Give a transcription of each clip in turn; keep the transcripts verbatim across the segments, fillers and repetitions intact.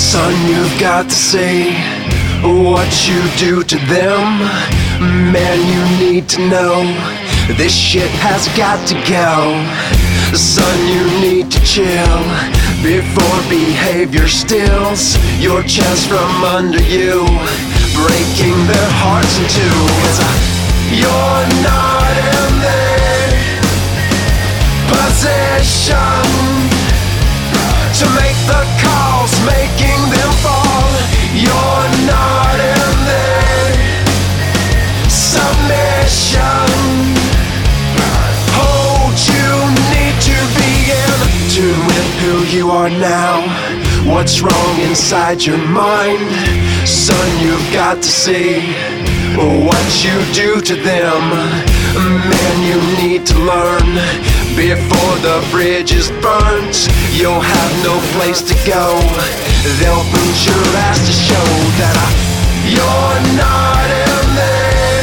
Son, you've got to see what you do to them. Man, you need to know this shit has got to go. Son, you need to chill before behavior steals your chest from under you, breaking their hearts in two. 'Cause you're not in their position to make the calls, making them fall. You're not in their submission. Hold, you need to be in tune with who you are now. What's wrong inside your mind? Son, you've got to see what you do to them. Man, you need to learn before the bridge is burnt. You'll have no place to go. They'll boot your ass to show that I, you're not in their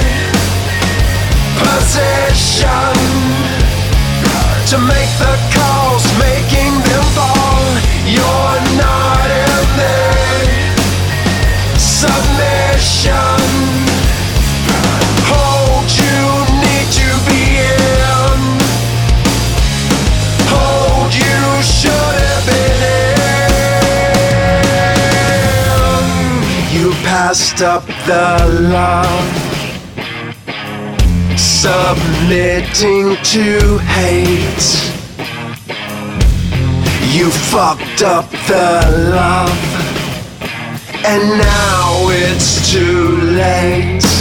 position to make the calls, making them fall. You're not in their submission. Hold, you need to be in. Hold, you should have been in. You passed up the love, submitting to hate. You fucked up the love, and now it's too late.